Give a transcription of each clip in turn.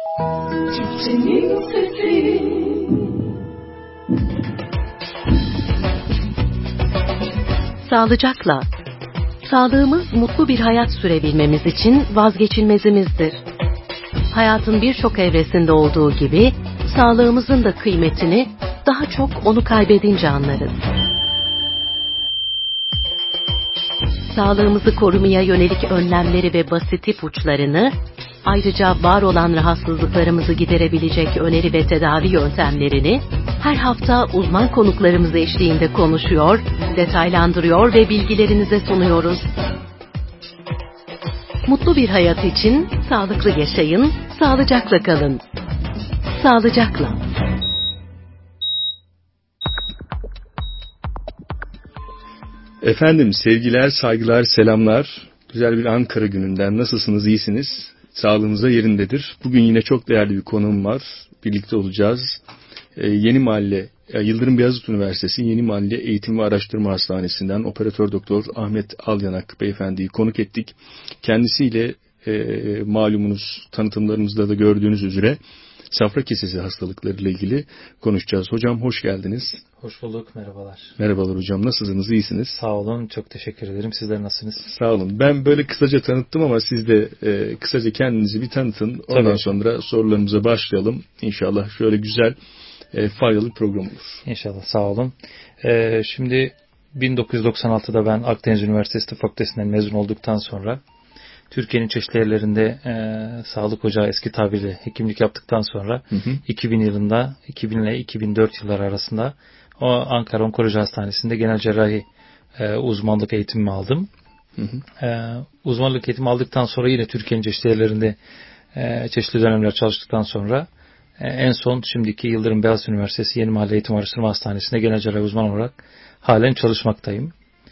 Çiftçinin sesi. Sağlıcakla. Sağlığımız mutlu bir hayat sürebilmemiz için vazgeçilmezimizdir. Hayatın birçok evresinde olduğu gibi sağlığımızın da kıymetini daha çok onu kaybedince anlarız. Sağlığımızı korumaya yönelik önlemleri ve basit ipuçlarını, ayrıca var olan rahatsızlıklarımızı giderebilecek öneri ve tedavi yöntemlerini her hafta uzman konuklarımız eşliğinde konuşuyor, detaylandırıyor ve bilgilerinize sunuyoruz. Mutlu bir hayat için sağlıklı yaşayın, sağlıcakla kalın. Sağlıcakla. Efendim sevgiler, saygılar, selamlar. Güzel bir Ankara gününden nasılsınız, iyisiniz? Sağlığınıza yerindedir. Bugün yine çok değerli bir konuğum var. Birlikte olacağız. Yeni Mahalle, Yıldırım Beyazıt Üniversitesi Yeni Mahalle Eğitim ve Araştırma Hastanesi'nden Operatör Doktor Ahmet Alyanak Beyefendi'yi konuk ettik. Kendisiyle malumunuz tanıtımlarımızda da gördüğünüz üzere safra kesesi hastalıklarıyla ilgili konuşacağız. Hocam hoş geldiniz. Hoş bulduk, merhabalar. Merhabalar hocam, nasılsınız, iyisiniz? Sağ olun, çok teşekkür ederim. Sizler nasılsınız? Sağ olun. Ben böyle kısaca tanıttım ama siz de kısaca kendinizi bir tanıtın. Ondan Tabii. Sonra sorularımıza başlayalım. İnşallah şöyle güzel, faydalı bir program olur. İnşallah, sağ olun. Şimdi 1996'da ben Akdeniz Üniversitesi Tıp Fakültesinden mezun olduktan sonra Türkiye'nin çeşitli yerlerinde sağlık ocağı eski tabirle hekimlik yaptıktan sonra 2000 yılında 2000 ile 2004 yılları arasında o Ankara Onkoloji Hastanesi'nde genel cerrahi uzmanlık eğitimimi aldım. Uzmanlık eğitimi aldıktan sonra yine Türkiye'nin çeşitli yerlerinde çeşitli dönemler çalıştıktan sonra en son şimdiki Yıldırım Beyazıt Üniversitesi Yeni Mahalle Eğitim Araştırma Hastanesi'nde genel cerrahi uzman olarak halen çalışmaktayım.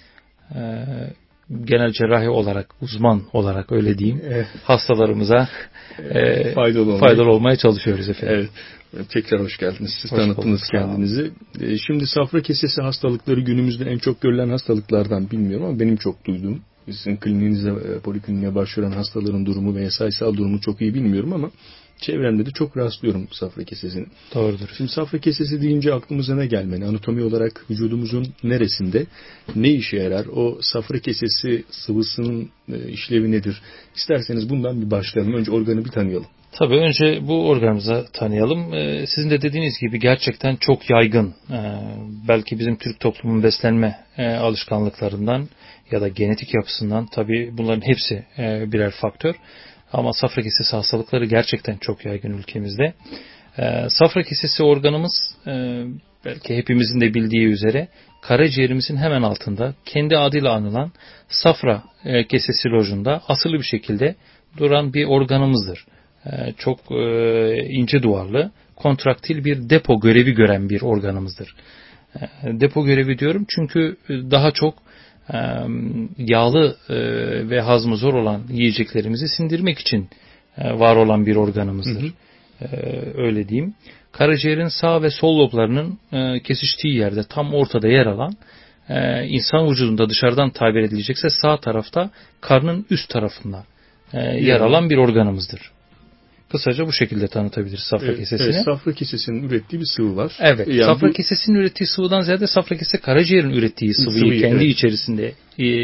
Genel cerrahi olarak, uzman olarak öyle diyeyim, hastalarımıza faydalı olmaya çalışıyoruz efendim. Evet. Tekrar hoş geldiniz. Siz hoş tanıttınız bulduk, kendinizi. Şimdi safra kesesi hastalıkları günümüzde en çok görülen hastalıklardan, bilmiyorum ama benim çok duyduğum. Sizin kliniğinize, polikliniğe başvuran hastaların durumu veya sayısal durumu çok iyi bilmiyorum ama çevremde de çok rastlıyorum safra kesesini. Doğrudur. Şimdi safra kesesi deyince aklımıza ne gelmeli? Anatomi olarak vücudumuzun neresinde ne işe yarar? O safra kesesi sıvısının işlevi nedir? İsterseniz bundan bir başlayalım. Önce organı bir tanıyalım. Tabii önce bu organımızı tanıyalım. Sizin de dediğiniz gibi gerçekten çok yaygın. Belki bizim Türk toplumunun beslenme alışkanlıklarından ya da genetik yapısından, tabii bunların hepsi birer faktör. Ama safra kesesi hastalıkları gerçekten çok yaygın ülkemizde. Safra kesesi organımız belki hepimizin de bildiği üzere karaciğerimizin hemen altında kendi adıyla anılan safra kesesi lojunda asılı bir şekilde duran bir organımızdır. Çok ince duvarlı, kontraktil bir depo görevi gören bir organımızdır. Depo görevi diyorum çünkü daha çok yağlı ve hazmı zor olan yiyeceklerimizi sindirmek için var olan bir organımızdır. Öyle diyeyim. Karaciğerin sağ ve sol loblarının kesiştiği yerde tam ortada yer alan, insan vücudunda dışarıdan tabir edilecekse sağ tarafta karnın üst tarafında yer alan bir organımızdır. Kısaca bu şekilde tanıtabiliriz safra kesesini. Evet, safra kesesinin ürettiği bir sıvı var. Evet, yani safra kesesinin ürettiği sıvıdan ziyade safra kesesi karaciğerin ürettiği sıvıyı kendi içerisinde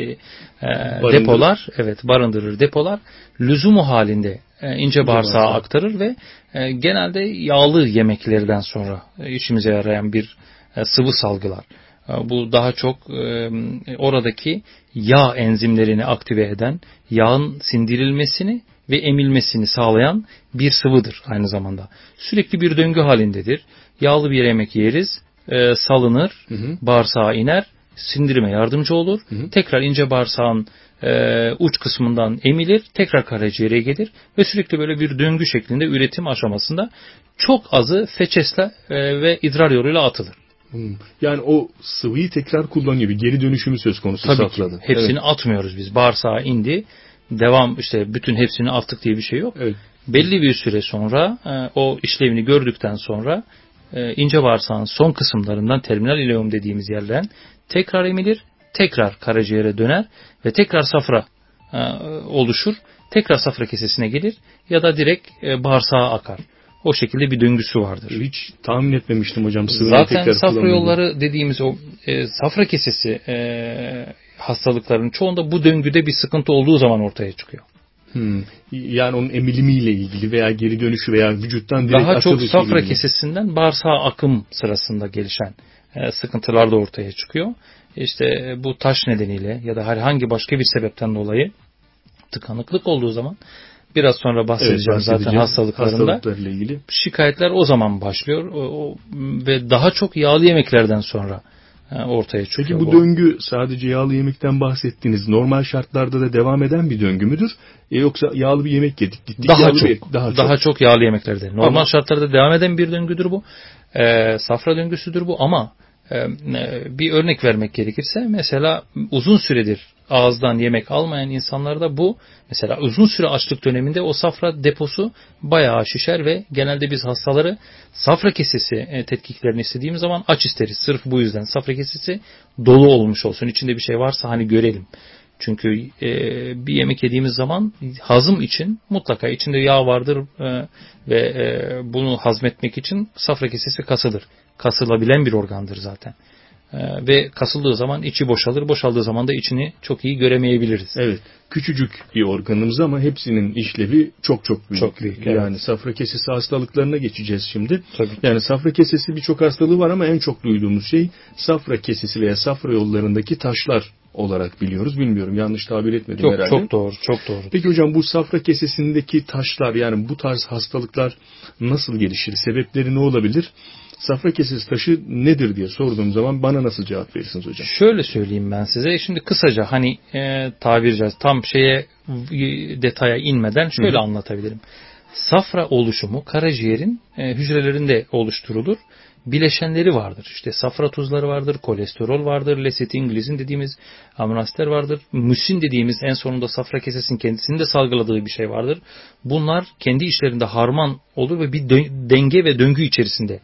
depolar, barındırır, depolar. Lüzumu halinde ince bağırsağa aktarır ve genelde yağlı yemeklerden sonra işimize yarayan bir sıvı salgılar. Bu daha çok oradaki yağ enzimlerini aktive eden, yağın sindirilmesini ve emilmesini sağlayan bir sıvıdır aynı zamanda. Sürekli bir döngü halindedir. Yağlı bir yemek yeriz, salınır, bağırsağa iner, sindirime yardımcı olur. Tekrar ince bağırsağın uç kısmından emilir, tekrar karaciğere gelir ve sürekli böyle bir döngü şeklinde üretim aşamasında çok azı feçesle ve idrar yoluyla atılır. Yani o sıvıyı tekrar kullanıyor. Bir geri dönüşümü söz konusu safrada. Tabii ki. Hepsini atmıyoruz biz. Bağırsağa indi. Devam bütün hepsini attık diye bir şey yok. Evet. Belli bir süre sonra o işlevini gördükten sonra ince bağırsağın son kısımlarından terminal ileum dediğimiz yerden tekrar emilir, tekrar karaciğere döner ve tekrar safra oluşur tekrar safra kesesine gelir ya da direkt bağırsağa akar. O şekilde bir döngüsü vardır. Hiç tahmin etmemiştim hocam. Zaten safra yolları dediğimiz o safra kesesi hastalıkların çoğunda bu döngüde bir sıkıntı olduğu zaman ortaya çıkıyor. Yani onun emilimiyle ilgili veya geri dönüşü veya vücuttan direkt daha çok safra ilgili. kesesinden bağırsağa akım sırasında gelişen sıkıntılar da ortaya çıkıyor. İşte bu taş nedeniyle ya da herhangi başka bir sebepten dolayı tıkanıklık olduğu zaman biraz sonra bahsedeceğim zaten hastalıklarıyla ilgili. Şikayetler o zaman başlıyor ve daha çok yağlı yemeklerden sonra ortaya çıkıyor. Peki bu döngü sadece yağlı yemekten bahsettiğiniz normal şartlarda da devam eden bir döngü müdür? Yoksa yağlı bir yemek yedik gittik. Daha çok yağlı yemeklerde. Normal şartlarda devam eden bir döngüdür bu. Safra döngüsüdür bu ama bir örnek vermek gerekirse mesela uzun süredir ağızdan yemek almayan insanlarda bu mesela uzun süre açlık döneminde o safra deposu bayağı şişer ve genelde biz hastaları safra kesesi tetkiklerini istediğimiz zaman aç isteriz. Sırf bu yüzden safra kesesi dolu olmuş olsun. İçinde bir şey varsa hani görelim. Çünkü bir yemek yediğimiz zaman hazım için mutlaka içinde yağ vardır ve bunu hazmetmek için safra kesesi kasılır. Kasılabilen bir organdır zaten. Ve kasıldığı zaman içi boşalır. Boşaldığı zaman da içini çok iyi göremeyebiliriz. Evet. Küçücük bir organımız ama hepsinin işlevi çok büyük. Çok büyük. Yani evet. safra kesesi hastalıklarına geçeceğiz şimdi. Tabii. Yani safra kesesi birçok hastalığı var ama en çok duyduğumuz şey safra kesesi veya safra yollarındaki taşlar olarak biliyoruz. Bilmiyorum, yanlış tabir etmedim herhalde. Çok doğru. Peki hocam bu safra kesesindeki taşlar, yani bu tarz hastalıklar nasıl gelişir? Sebepleri ne olabilir? Safra kesesi taşı nedir diye sorduğum zaman bana nasıl cevap verirsiniz hocam? Şöyle söyleyeyim ben size. Şimdi kısaca hani tabiri caizse tam detaya inmeden şöyle anlatabilirim. Safra oluşumu karaciğerin hücrelerinde oluşturulur. Bileşenleri vardır. İşte safra tuzları vardır, kolesterol vardır, lesetin, glizin dediğimiz amino asitler vardır. Musin dediğimiz en sonunda safra kesesinin kendisinin de salgıladığı bir şey vardır. Bunlar kendi işlerinde harman olur ve bir denge ve döngü içerisinde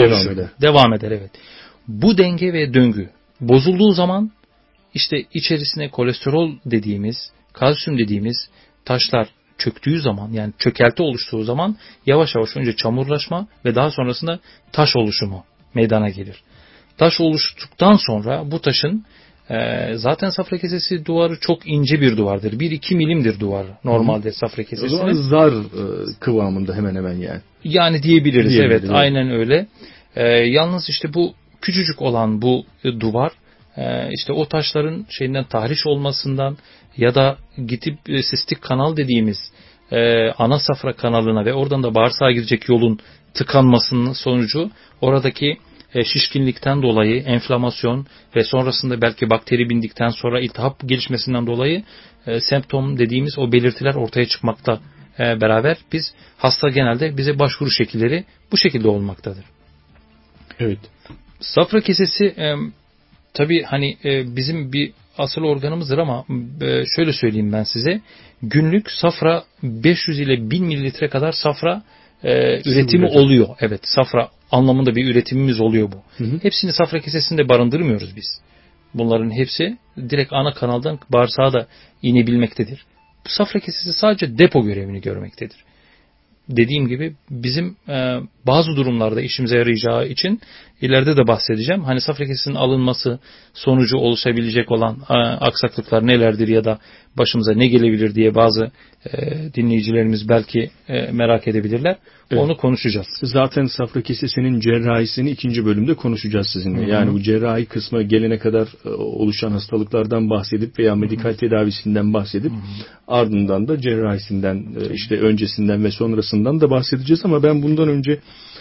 Devam eder evet. Bu denge ve döngü bozulduğu zaman işte içerisine kolesterol dediğimiz, kalsiyum dediğimiz taşlar çöktüğü zaman, yani çökelti oluştuğu zaman yavaş yavaş önce çamurlaşma ve daha sonrasında taş oluşumu meydana gelir. Taş oluştuktan sonra bu taşın zaten safra kesesi duvarı çok ince bir duvardır. 1-2 milimdir duvar normalde safra kesesinin. O zaman zar kıvamında hemen hemen yani. Yani diyebiliriz evet. Aynen öyle. Yalnız işte bu küçücük olan bu duvar işte o taşların tahriş olmasından ya da gidip sistik kanal dediğimiz ana safra kanalına ve oradan da bağırsağa girecek yolun tıkanmasının sonucu oradaki şişkinlikten dolayı enflamasyon ve sonrasında belki bakteri bindikten sonra iltihap gelişmesinden dolayı semptom dediğimiz o belirtiler ortaya çıkmakta beraber hasta genelde bize başvuru şekilleri bu şekilde olmaktadır. Evet. Safra kesesi tabii hani bizim bir asıl organımızdır ama şöyle söyleyeyim ben size. Günlük safra 500 ile 1000 mililitre kadar safra üretimi oluyor. Evet, safra anlamında bir üretimimiz oluyor bu. Hepsini safra kesesinde barındırmıyoruz biz. Bunların hepsi direkt ana kanaldan bağırsağa da inebilmektedir. Bu safra kesesi sadece depo görevini görmektedir. Dediğim gibi bizim bazı durumlarda işimize yarayacağı için ileride de bahsedeceğim. Hani safra kesesinin alınması sonucu oluşabilecek olan aksaklıklar nelerdir ya da başımıza ne gelebilir diye bazı dinleyicilerimiz belki merak edebilirler. Evet. Onu konuşacağız. Zaten safra kesesinin cerrahisini 2. bölümde konuşacağız sizinle. Hı-hı. Yani bu cerrahi kısma gelene kadar oluşan hastalıklardan bahsedip veya medikal tedavisinden bahsedip ardından da cerrahisinden işte öncesinden ve sonrasından da bahsedeceğiz ama ben bundan önce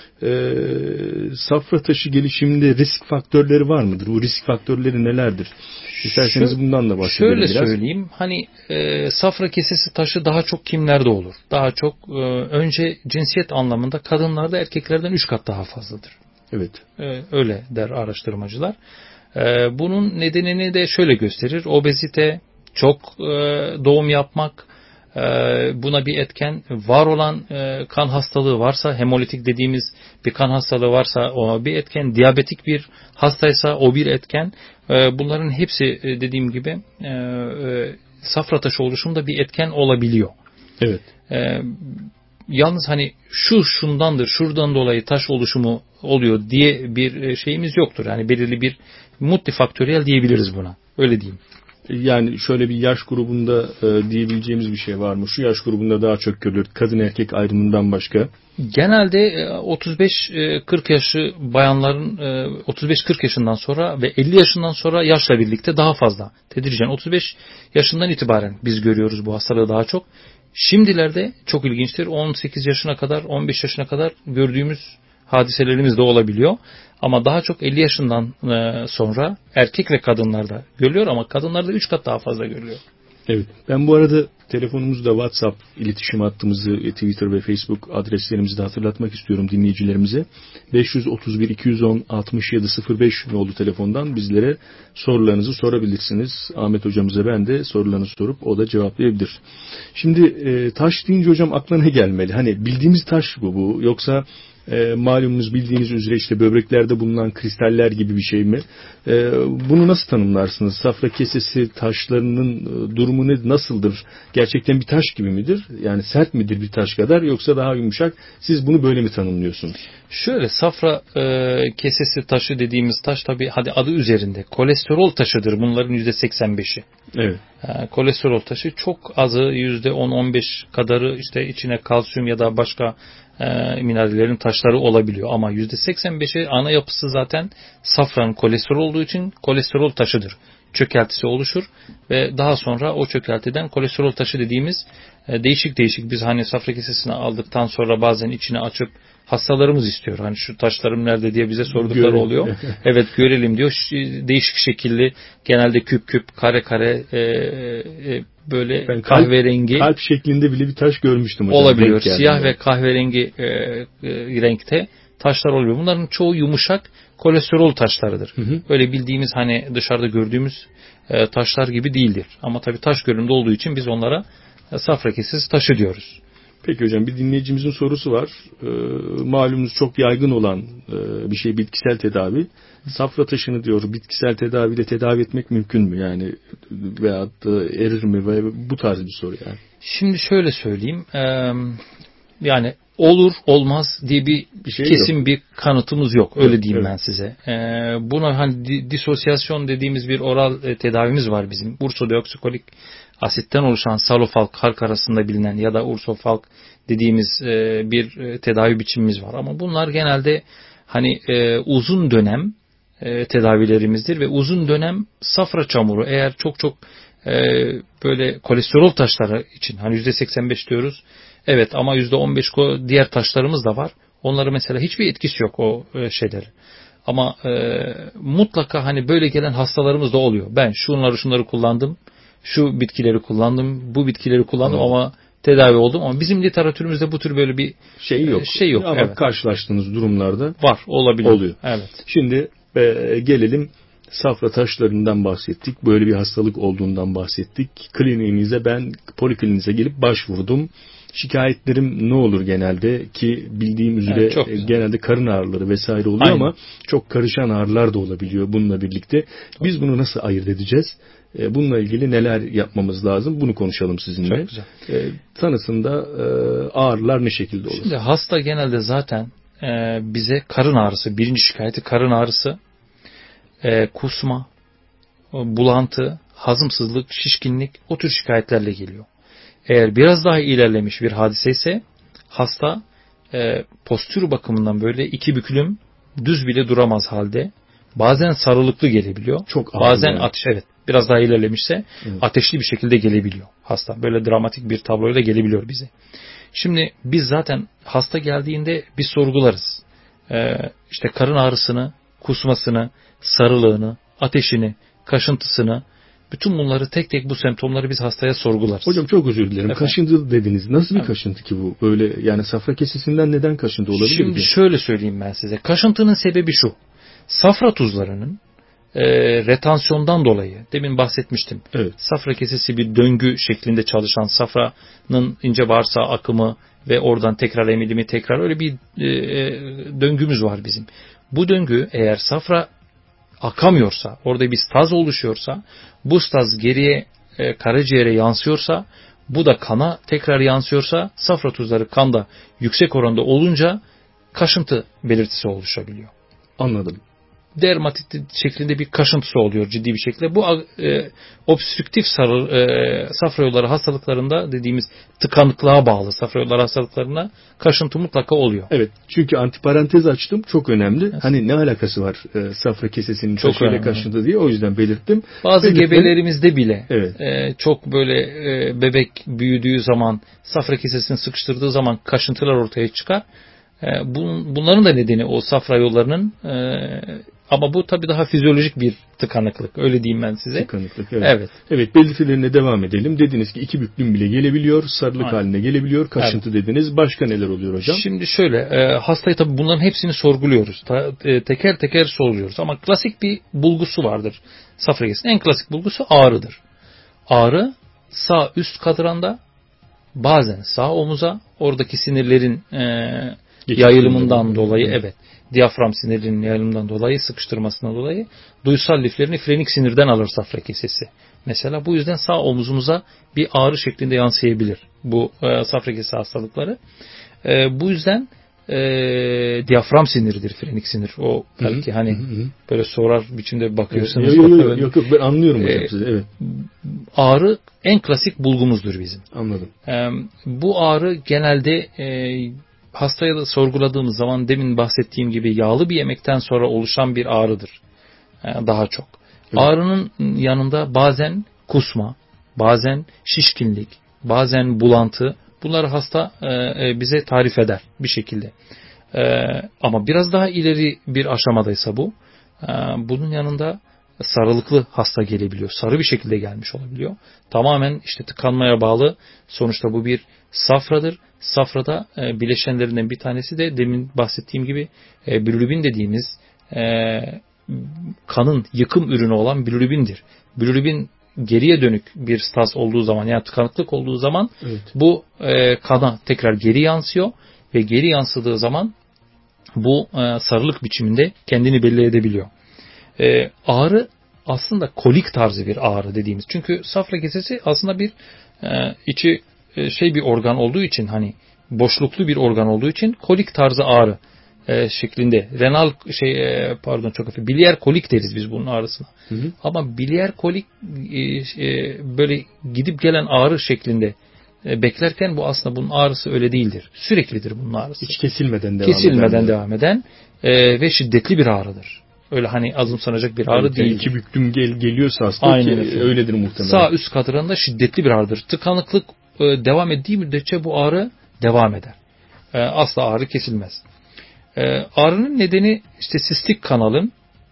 safra taşı gelişiminde risk faktörleri var mıdır? Bu risk faktörleri nelerdir? İsterseniz bundan da bahsedelim biraz. Şöyle söyleyeyim. Hani safra kesesi taşı daha çok kimlerde olur? Daha çok önce cinsiyet anlamında kadınlarda erkeklerden 3 kat daha fazladır. Evet. Öyle der araştırmacılar. Bunun nedenini de şöyle gösterir. Obezite, çok doğum yapmak, buna bir etken, var olan kan hastalığı varsa, hemolitik dediğimiz bir kan hastalığı varsa o bir etken, diyabetik bir hastaysa o bir etken. Bunların hepsi dediğim gibi safra taşı oluşumunda bir etken olabiliyor. Evet. Yalnız hani şundandır, şuradan dolayı taş oluşumu oluyor diye bir şeyimiz yoktur. Yani belirli bir multifaktöriyel diyebiliriz buna. Öyle diyeyim. Yani şöyle bir yaş grubunda diyebileceğimiz bir şey var mı? Şu yaş grubunda daha çok görülür. Kadın erkek ayrımından başka. Genelde 35-40 yaşı bayanların 35-40 yaşından sonra ve 50 yaşından sonra yaşla birlikte daha fazla tedricen 35 yaşından itibaren biz görüyoruz bu hastalığı daha çok. Şimdilerde çok ilginçtir. 18 yaşına kadar, 15 yaşına kadar gördüğümüz hadiselerimiz de olabiliyor. Ama daha çok 50 yaşından sonra erkek ve kadınlarda görülüyor ama kadınlarda 3 kat daha fazla görülüyor. Evet. Ben bu arada telefonumuzda WhatsApp iletişim hattımızı, Twitter ve Facebook adreslerimizi de hatırlatmak istiyorum dinleyicilerimize. 531 210 67 05 nolu telefondan bizlere sorularınızı sorabilirsiniz. Ahmet hocamıza ben de sorularınızı sorup o da cevaplayabilir. Şimdi taş deyince hocam aklına ne gelmeli? Hani bildiğimiz taş bu yoksa malumunuz bildiğiniz üzere işte böbreklerde bulunan kristaller gibi bir şey mi? Bunu nasıl tanımlarsınız? Safra kesesi taşlarının durumu nasıldır? Gerçekten bir taş gibi midir? Yani sert midir bir taş kadar yoksa daha yumuşak? Siz bunu böyle mi tanımlıyorsunuz? Şöyle safra kesesi taşı dediğimiz taş tabii hadi adı üzerinde kolesterol taşıdır bunların %85'i. Evet. Kolesterol taşı çok azı %10-15 kadarı işte içine kalsiyum ya da başka minerallerin taşları olabiliyor. Ama %85'i ana yapısı zaten safranın kolesterol olduğu için kolesterol taşıdır. Çökeltisi oluşur ve daha sonra o çökeltiden kolesterol taşı dediğimiz değişik biz hani safra kesesini aldıktan sonra bazen içine açıp hastalarımız istiyor. Hani şu taşlarım nerede diye bize sordukları oluyor. Evet görelim diyor. Değişik şekilli genelde küp kare böyle ben kahverengi. Kalp şeklinde bile bir taş görmüştüm hocam. Olabiliyor. Siyah ve kahverengi renkte taşlar oluyor. Bunların çoğu yumuşak kolesterol taşlarıdır. Öyle bildiğimiz hani dışarıda gördüğümüz taşlar gibi değildir. Ama tabii taş görünümde olduğu için biz onlara safra kesesi taşı diyoruz. Peki hocam bir dinleyicimizin sorusu var. Malumunuz çok yaygın olan bir şey bitkisel tedavi. Safra taşını diyor bitkisel tedaviyle tedavi etmek mümkün mü? Yani veyahut da erir mi? Bu tarz bir soru yani. Şimdi şöyle söyleyeyim. Yani olur olmaz diye bir şey kesin yok. Bir kanıtımız yok. Öyle diyeyim ben size. Buna hani disosyasyon dediğimiz bir oral tedavimiz var bizim. Ursodeoksikolik asitten oluşan salofalk halk arasında bilinen ya da ursofalk dediğimiz bir tedavi biçimimiz var. Ama bunlar genelde hani uzun dönem tedavilerimizdir ve uzun dönem safra çamuru eğer çok böyle kolesterol taşları için hani %85 diyoruz. Evet ama %15 diğer taşlarımız da var. Onlara mesela hiçbir etkisi yok o şeyler. Ama mutlaka hani böyle gelen hastalarımız da oluyor. Ben şunları kullandım. Şu bitkileri kullandım. Bu bitkileri kullandım ama tedavi oldum. Ama bizim literatürümüzde bu tür böyle bir şey yok. Ama evet. Karşılaştığınız durumlarda var, olabiliyor. Oluyor. Evet. Şimdi gelelim safra taşlarından bahsettik. Böyle bir hastalık olduğundan bahsettik. Kliniğinize ben polikliniğinize gelip başvurdum. Şikayetlerim ne olur genelde ki bildiğim üzere genelde karın ağrıları vesaire oluyor. Aynen. Ama çok karışan ağrılar da olabiliyor bununla birlikte. Biz bunu nasıl ayırt edeceğiz? Bununla ilgili neler yapmamız lazım? Bunu konuşalım sizinle. Çok güzel. Sonrasında ağrılar ne şekilde olur? Şimdi hasta genelde zaten bize karın ağrısı, birinci şikayeti karın ağrısı, kusma, bulantı, hazımsızlık, şişkinlik o tür şikayetlerle geliyor. Eğer biraz daha ilerlemiş bir hadise ise hasta postür bakımından böyle iki büklüm düz bile duramaz halde. Bazen sarılıklı gelebiliyor. Çok bazen yani. Biraz daha ilerlemişse ateşli bir şekilde gelebiliyor hasta. Böyle dramatik bir tabloyla gelebiliyor bize. Şimdi biz zaten hasta geldiğinde biz sorgularız. İşte karın ağrısını, kusmasını, sarılığını, ateşini, kaşıntısını, bütün bunları tek bu semptomları biz hastaya sorgularız. Hocam çok özür dilerim. Efendim? Kaşıntı dediniz. Nasıl bir kaşıntı ki bu? Böyle yani safra kesesinden neden kaşıntı olabilir? Şimdi şöyle söyleyeyim ben size. Kaşıntının sebebi şu. Safra tuzlarının retansiyondan dolayı demin bahsetmiştim. Evet. Safra kesesi bir döngü şeklinde çalışan safranın ince bağırsağı akımı ve oradan tekrar emilimi tekrar öyle bir döngümüz var bizim. Bu döngü eğer safra akamıyorsa, orada bir staz oluşuyorsa, bu staz geriye karaciğere yansıyorsa Bu da kana tekrar yansıyorsa safra tuzları kanda yüksek oranda olunca kaşıntı belirtisi oluşabiliyor. Anladım. Dermatit şeklinde bir kaşıntısı oluyor ciddi bir şekilde. Bu obstrüktif safra yolları hastalıklarında dediğimiz tıkanıklığa bağlı safra yolları hastalıklarında kaşıntı mutlaka oluyor. Evet. Çünkü antiparantez açtım. Çok önemli. Evet. Hani ne alakası var safra kesesinin taşıyla kaşıntı diye, o yüzden belirttim. Bazı gebelerimizde bile evet. Çok böyle bebek büyüdüğü zaman safra kesesini sıkıştırdığı zaman kaşıntılar ortaya çıkar. Bunların da nedeni o safra yollarının ama bu tabii daha fizyolojik bir tıkanıklık. Öyle diyeyim ben size. Tıkanıklık, evet. Evet, belirtilerine devam edelim. Dediniz ki 2 büklüm bile gelebiliyor. Sarılık haline gelebiliyor. Kaşıntı dediniz. Başka neler oluyor hocam? Şimdi şöyle, hastayı tabii bunların hepsini sorguluyoruz. Teker teker sorguluyoruz. Ama klasik bir bulgusu vardır safra kesesinin. En klasik bulgusu ağrıdır. Ağrı sağ üst kadranda, bazen sağ omuza, oradaki sinirlerin yayılımından dolayı, diyafram sinirlerinin yayılımından dolayı, sıkıştırmasından dolayı duysal liflerini frenik sinirden alır safra kesesi. Mesela bu yüzden sağ omuzumuza bir ağrı şeklinde yansıyabilir bu safra kesesi hastalıkları. Bu yüzden diyafram siniridir frenik sinir. O belki böyle sorar biçimde bakıyorsunuz. Yok ben anlıyorum hocam size. Evet. Ağrı en klasik bulgumuzdur bizim. Anladım. Bu ağrı genelde hastaya da sorguladığımız zaman demin bahsettiğim gibi yağlı bir yemekten sonra oluşan bir ağrıdır. Daha çok. Evet. Ağrının yanında bazen kusma, bazen şişkinlik, bazen bulantı, bunları hasta bize tarif eder bir şekilde. Ama biraz daha ileri bir aşamadaysa bu, bunun yanında sarılıklı hasta gelebiliyor. Sarı bir şekilde gelmiş olabiliyor. Tamamen işte tıkanmaya bağlı. Sonuçta bu bir safradır. Safrada bileşenlerinden bir tanesi de demin bahsettiğim gibi bilirubin dediğimiz kanın yıkım ürünü olan bilirubindir. Bilirubin geriye dönük bir stas olduğu zaman, yani tıkanıklık olduğu zaman bu kana tekrar geri yansıyor ve geri yansıdığı zaman bu sarılık biçiminde kendini belli edebiliyor. Ağrı aslında kolik tarzı bir ağrı dediğimiz. Çünkü safra kesesi aslında bir içi bir organ olduğu için, hani boşluklu bir organ olduğu için kolik tarzı ağrı şeklinde. Renal biliyer kolik deriz biz bunun ağrısına. Ama biliyer kolik böyle gidip gelen ağrı şeklinde beklerken bu aslında bunun ağrısı öyle değildir. Süreklidir bunun ağrısı. Hiç kesilmeden devam eden ve şiddetli bir ağrıdır. Öyle hani azımsanacak bir ağrı değil. 2 büklüm geliyorsa hasta öyledir muhtemelen. Sağ üst kadranda şiddetli bir ağrıdır. Tıkanıklık devam ettiği müddetçe bu ağrı devam eder. Asla ağrı kesilmez. Ağrının nedeni işte sistik kanalın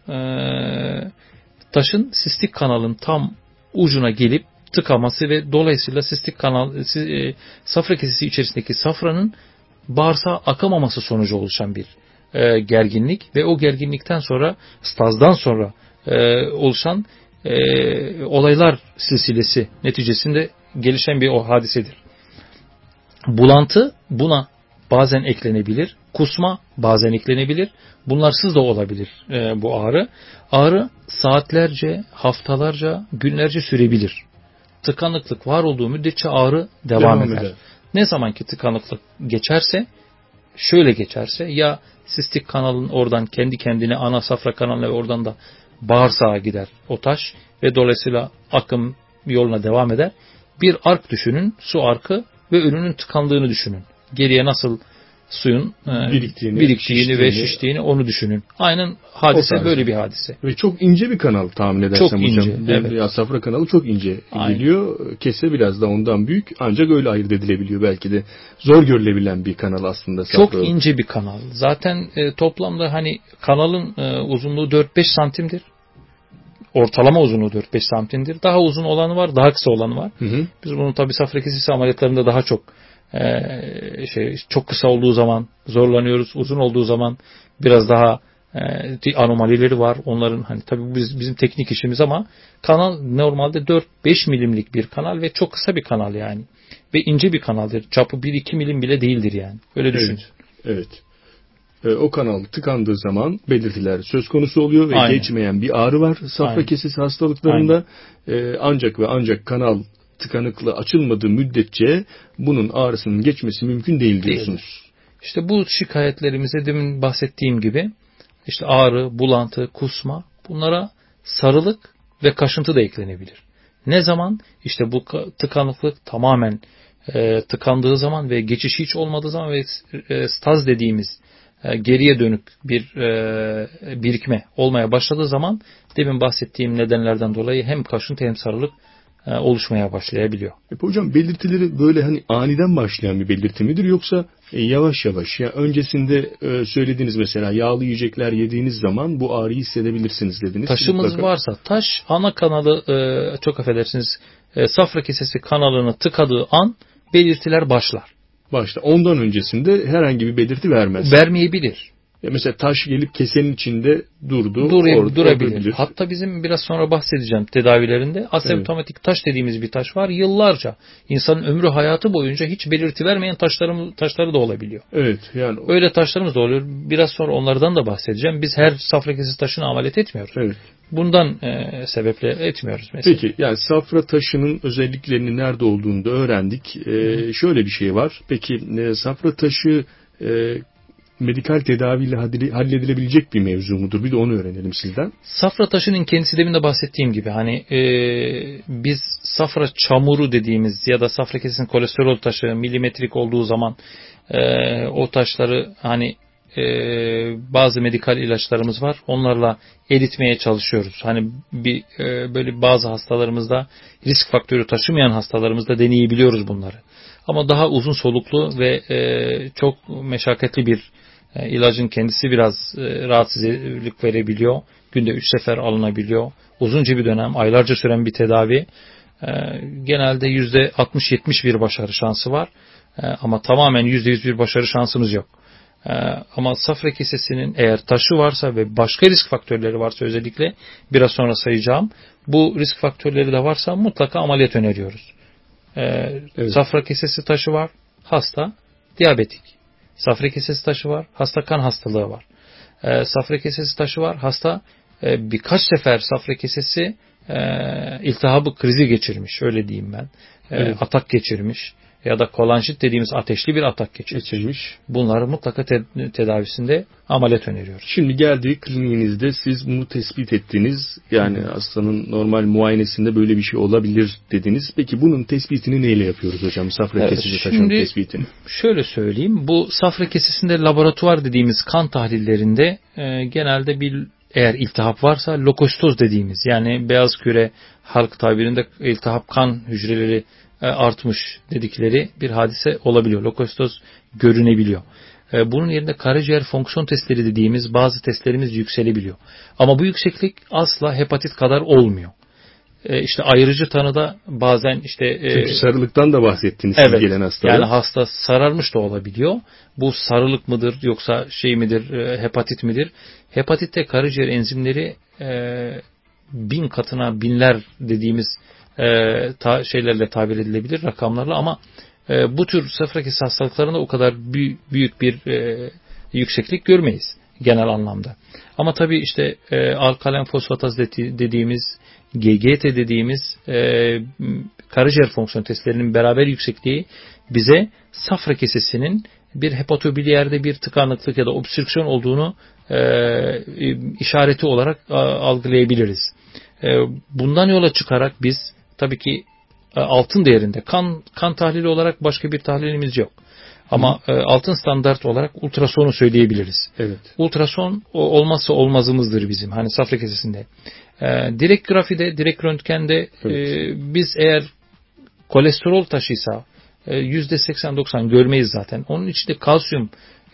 sistik kanalın tam ucuna gelip tıkaması ve dolayısıyla sistik kanal safra kesesi içerisindeki safranın bağırsağa akamaması sonucu oluşan bir gerginlik ve o gerginlikten sonra, stazdan sonra oluşan olaylar silsilesi neticesinde gelişen bir o hadisedir. Bulantı buna bazen eklenebilir. Kusma bazen eklenebilir. Bunlarsız da olabilir bu ağrı. Ağrı saatlerce, haftalarca, günlerce sürebilir. Tıkanıklık var olduğu müddetçe ağrı devam eder. Ne zaman ki tıkanıklık geçerse ya sistik kanalın oradan kendi kendine ana safra kanalına ve oradan da bağırsağa gider o taş ve dolayısıyla akım yoluna devam eder. Bir ark düşünün, su arkı ve önünün tıkandığını düşünün. Geriye nasıl suyun biriktiğini ve şiştiğini onu düşünün. Aynen hadise böyle bir hadise. Ve çok ince bir kanal tahmin edersem çok hocam. Ince, ya safra kanalı çok ince geliyor. Kese biraz da ondan büyük, ancak öyle ayırt edilebiliyor. Belki de zor görülebilen bir kanal aslında safra. Çok ince bir kanal. Zaten toplamda hani kanalın uzunluğu 4-5 santimdir. Ortalama uzunluğu 4-5 santimdir. Daha uzun olanı var, daha kısa olanı var. Biz bunu tabii safra kesesi ameliyatlarında daha çok çok kısa olduğu zaman zorlanıyoruz. Uzun olduğu zaman biraz daha anomalileri var. Onların hani tabii bizim teknik işimiz ama kanal normalde 4-5 milimlik bir kanal ve çok kısa bir kanal yani. Ve ince bir kanaldır. Çapı 1-2 milim bile değildir yani. Öyle düşün. Evet. O kanal tıkandığı zaman belirtiler söz konusu oluyor ve geçmeyen bir ağrı var safra kesesi hastalıklarında. Ancak ve ancak kanal tıkanıklığı açılmadığı müddetçe bunun ağrısının geçmesi mümkün değil diyorsunuz. İşte bu şikayetlerimize demin bahsettiğim gibi işte ağrı, bulantı, kusma, bunlara sarılık ve kaşıntı da eklenebilir. Ne zaman? İşte bu tıkanıklık tamamen tıkandığı zaman ve geçişi hiç olmadığı zaman ve staz dediğimiz geriye dönük bir birikme olmaya başladığı zaman demin bahsettiğim nedenlerden dolayı hem kaşıntı hem sarılık oluşmaya başlayabiliyor. Hocam belirtileri böyle hani aniden başlayan bir belirti midir yoksa yavaş yavaş? Ya öncesinde söylediğiniz mesela yağlı yiyecekler yediğiniz zaman bu ağrıyı hissedebilirsiniz dediniz. Taşımız mutlaka varsa taş ana kanalı çok affedersiniz safra kesesi kanalını tıkadığı an belirtiler başlar. Ondan öncesinde herhangi bir belirti vermez. Vermeyebilir. Mesela taş gelip kesenin içinde Durabilir. Hatta bizim biraz sonra bahsedeceğim tedavilerinde asemptomatik taş dediğimiz bir taş var. Yıllarca insanın ömrü hayatı boyunca hiç belirti vermeyen taşları da olabiliyor. Evet. Yani öyle taşlarımız da oluyor. Biraz sonra onlardan da bahsedeceğim. Biz her safra kesesi taşını ameliyat etmiyoruz. Evet. Bundan sebeple etmiyoruz mesela. Peki yani safra taşının özelliklerinin nerede olduğunu da öğrendik. Şöyle bir şey var. Peki safra taşı medikal tedaviyle halledilebilecek bir mevzu mudur? Bir de onu öğrenelim sizden. Safra taşının kendisi demin de bahsettiğim gibi hani biz safra çamuru dediğimiz ya da safra kesesinin kolesterol taşı milimetrik olduğu zaman o taşları hani bazı medikal ilaçlarımız var. Onlarla eritmeye çalışıyoruz. Hani böyle bazı hastalarımızda risk faktörü taşımayan hastalarımızda deneyebiliyoruz bunları. Ama daha uzun soluklu ve çok meşakkatli bir ilacın kendisi biraz rahatsızlık verebiliyor. Günde 3 sefer alınabiliyor. Uzunca bir dönem, aylarca süren bir tedavi. Genelde %60-70 bir başarı şansı var. Ama tamamen %100 bir başarı şansımız yok. Ama safra kesesinin eğer taşı varsa ve başka risk faktörleri varsa özellikle biraz sonra sayacağım. Bu risk faktörleri de varsa mutlaka ameliyat öneriyoruz. Evet. Safra kesesi taşı var, hasta diyabetik. Safra kesesi taşı var, hasta kan hastalığı var. Safra kesesi taşı var, hasta birkaç sefer safra kesesi iltihabı krizi geçirmiş, öyle diyeyim ben. Evet. Atak geçirmiş ya da kolanjit dediğimiz ateşli bir atak geçirmiş. Bunları mutlaka tedavisinde ameliyat öneriyoruz. Şimdi geldiği kliniğinizde siz bunu tespit ettiniz. Yani hastanın normal muayenesinde böyle bir şey olabilir dediniz. Peki bunun tespitini neyle yapıyoruz hocam? Safra kesesi taşının tespitini. Şöyle söyleyeyim. Bu safra kesesinde laboratuvar dediğimiz kan tahlillerinde genelde eğer iltihap varsa lokositoz dediğimiz yani beyaz küre halk tabirinde iltihap kan hücreleri artmış dedikleri bir hadise olabiliyor. Lokositoz görünebiliyor. Bunun yerine karaciğer fonksiyon testleri dediğimiz bazı testlerimiz yükselebiliyor. Ama bu yükseklik asla hepatit kadar olmuyor. İşte ayrıcı tanıda bazen çünkü sarılıktan da bahsettiniz siz gelen hastalara. Yani hasta sararmış da olabiliyor. Bu sarılık mıdır yoksa hepatit midir? Hepatitte karaciğer enzimleri 1000 katına binler dediğimiz şeylerle tabir edilebilir rakamlarla ama bu tür safra kesesi hastalıklarında o kadar büyük bir yükseklik görmeyiz genel anlamda. Ama tabii alkalen fosfataz dediğimiz GGT dediğimiz karaciğer fonksiyon testlerinin beraber yüksekliği bize safra kesesinin bir hepatobiliyerde bir tıkanıklık ya da obstrüksiyon olduğunu işareti olarak algılayabiliriz. Bundan yola çıkarak biz tabii ki altın değerinde kan tahlili olarak başka bir tahlilimiz yok. Ama altın standart olarak ultrasonu söyleyebiliriz. Evet. Ultrason olmazsa olmazımızdır bizim hani safra kesesinde. Direkt grafide, direkt röntgende evet. Biz eğer kolesterol taşıysa %80-90 görmeyiz zaten. Onun içinde kalsiyum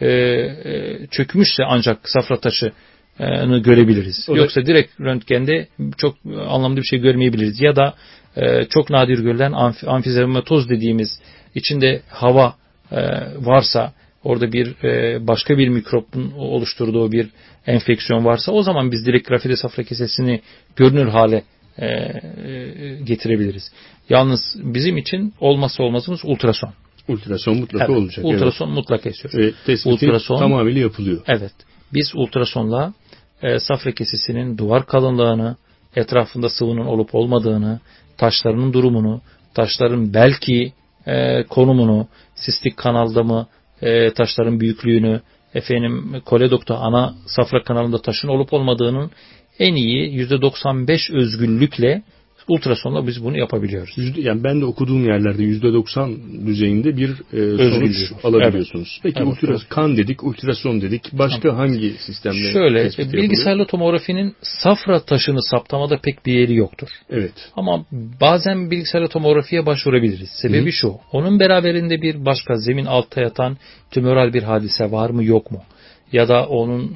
çökmüşse ancak safra taşını görebiliriz. Yoksa direkt röntgende çok anlamlı bir şey görmeyebiliriz. Ya da çok nadir görülen amfizematoz dediğimiz içinde hava varsa orada başka bir mikropun oluşturduğu bir enfeksiyon varsa o zaman biz direkt grafide safra kesesini görünür hale getirebiliriz. Yalnız bizim için olmazsa olmazımız ultrason. Ultrason mutlaka olacak. Ultrason mutlaka istiyoruz. Tespiti tamamıyla yapılıyor. Evet. Biz ultrasonla safra kesesinin duvar kalınlığını, etrafında sıvının olup olmadığını, taşlarının durumunu, taşların belki konumunu, sistik kanalda mı, taşların büyüklüğünü, koledokta ana safra kanalında taşın olup olmadığının en iyi %95 özgürlükle ultrasonla biz bunu yapabiliyoruz. Yani ben de okuduğum yerlerde %90 düzeyinde bir sonuç alabiliyorsunuz. Evet. Peki evet. kan dedik, ultrason dedik. Başka hangi sistemle şöyle bilgisayarlı tomografinin safra taşını saptamada pek bir yeri yoktur. Evet. Ama bazen bilgisayarlı tomografiye başvurabiliriz. Sebebi şu. Onun beraberinde bir başka zemin altta yatan tümöral bir hadise var mı yok mu? Ya da onun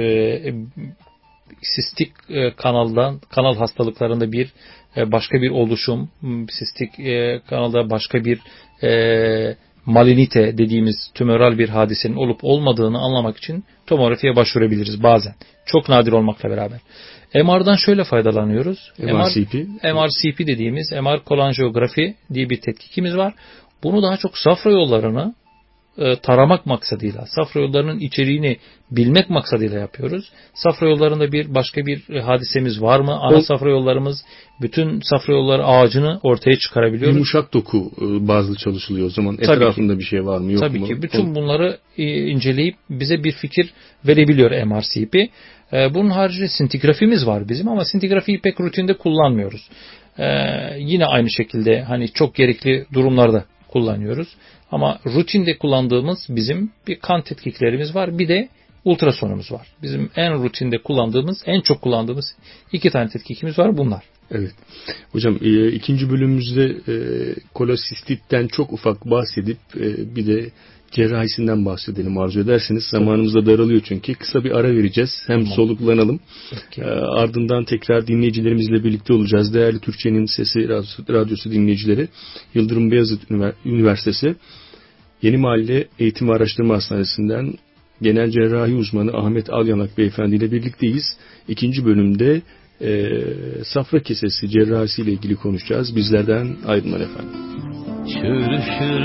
sistik kanal hastalıklarında bir başka bir oluşum, sistik kanalda başka bir malinite dediğimiz tümöral bir hadisenin olup olmadığını anlamak için tomografiye başvurabiliriz bazen. Çok nadir olmakla beraber. MR'dan şöyle faydalanıyoruz. MRCP dediğimiz MR kolanjiyografi diye bir tetkikimiz var. Bunu daha çok safra yollarını taramak maksadıyla, safra yollarının içeriğini bilmek maksadıyla yapıyoruz. Safra yollarında başka bir hadisemiz var mı? Ana safra yollarımız bütün safra yolları ağacını ortaya çıkarabiliyoruz. Yumuşak doku bazlı çalışılıyor o zaman. Etrafında bir şey var mı yok mu? Tabii ki. Bütün bunları inceleyip bize bir fikir verebiliyor MRCP. Bunun haricinde sintigrafimiz var bizim ama sintigrafiyi pek rutinde kullanmıyoruz. Yine aynı şekilde hani çok gerekli durumlarda kullanıyoruz. Ama rutinde kullandığımız bizim bir kan tetkiklerimiz var. Bir de ultrasonumuz var. Bizim en rutinde kullandığımız, en çok kullandığımız 2 tane tetkikimiz var bunlar. Evet. Hocam ikinci bölümümüzde kolosistitten çok ufak bahsedip bir de cerrahisinden bahsedelim arzu ederseniz. Zamanımız da daralıyor çünkü. Kısa bir ara vereceğiz. Hem soluklanalım. Ardından tekrar dinleyicilerimizle birlikte olacağız. Değerli Türkçenin Sesi Radyosu dinleyicileri. Yıldırım Beyazıt Üniversitesi Yeni Mahalle Eğitim ve Araştırma Hastanesi'nden genel cerrahi uzmanı Ahmet Alyanak Beyefendi ile birlikteyiz. İkinci bölümde safra kesesi cerrahisi ile ilgili konuşacağız. Bizlerden ayrılmayın efendim. Çığırışır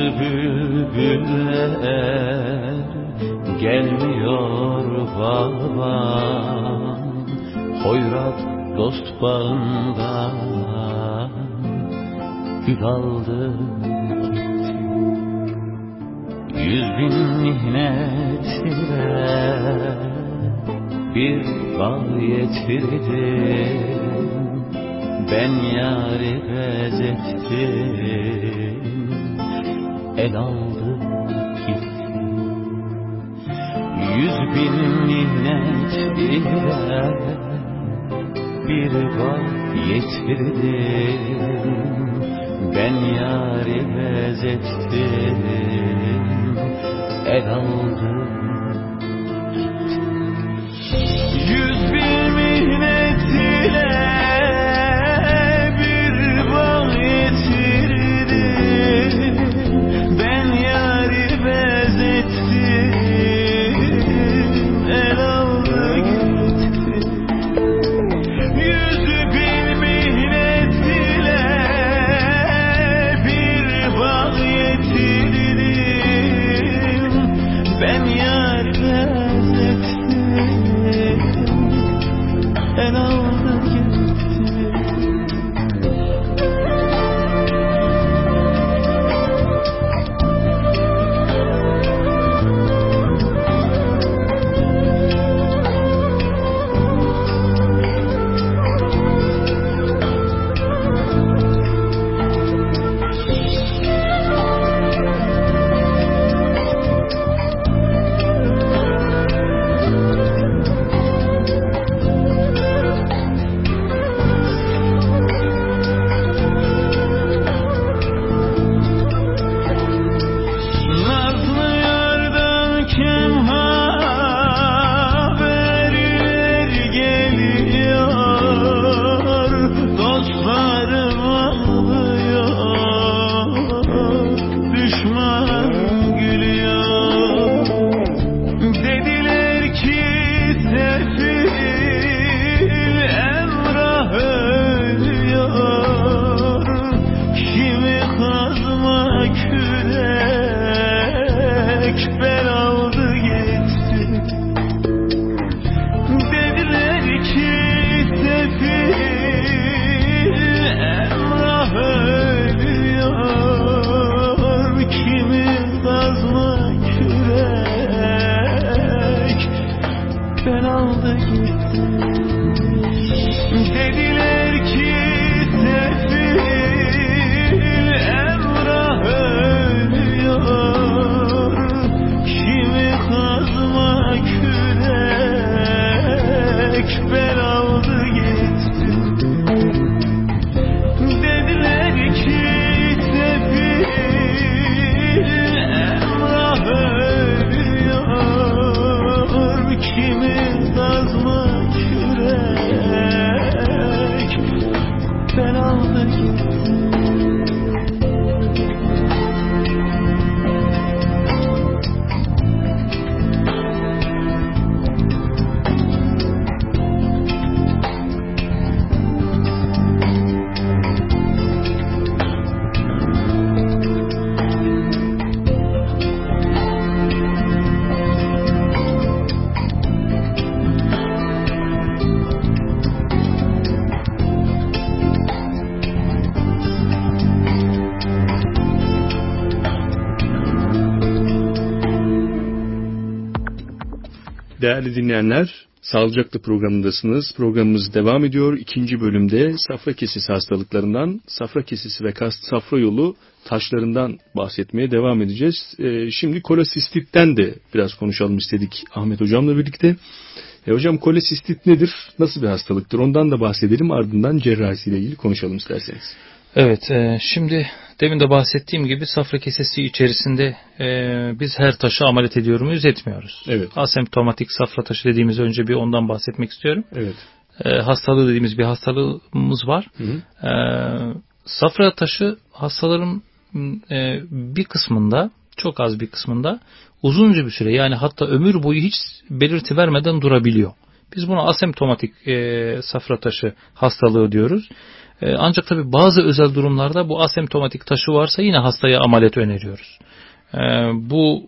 bülbüller, gelmiyor babam, hoyrat dost bağından gül aldı gitti. 100.000 mihnet ile bir bağ getirdim, ben yâri bezettim, el aldı gitti. 100.000 minnet ile bir bağ getirdim, ben yâri bezettim, el aldı. 100.000 minnet ile bir bağ getirdim, ben yâri bezettim, el aldı gitti. 100.000 minnet ile bir bağ getirdim, ben yâri bezettim, el aldı gitti. ben aldı gitti. Dediler ki sefil Emrah ölüyor, kimi kazma kürek ben aldı gitti. Dediler ki sefil Emrah ölüyor, kimi kazma kürek ben aldı gitti. Değerli dinleyenler, Sağlıcakla programındasınız. Programımız devam ediyor. İkinci bölümde safra kesesi hastalıklarından, safra kesesi ve safra yolu taşlarından bahsetmeye devam edeceğiz. Şimdi kolesistitten de biraz konuşalım istedik Ahmet Hocam'la birlikte. Hocam, kolesistit nedir? Nasıl bir hastalıktır? Ondan da bahsedelim. Ardından cerrahisiyle ilgili konuşalım isterseniz. Evet, şimdi demin de bahsettiğim gibi safra kesesi içerisinde biz her taşı ameliyat ediyor muyuz, etmiyoruz. Evet. Asemptomatik safra taşı dediğimiz, önce bir ondan bahsetmek istiyorum. Evet. Hastalığı dediğimiz bir hastalığımız var. Hı hı. Safra taşı hastaların bir kısmında, çok az bir kısmında uzunca bir süre, yani hatta ömür boyu hiç belirti vermeden durabiliyor. Biz buna asemptomatik safra taşı hastalığı diyoruz. Ancak tabii bazı özel durumlarda bu asemptomatik taşı varsa yine hastaya ameliyat öneriyoruz. Bu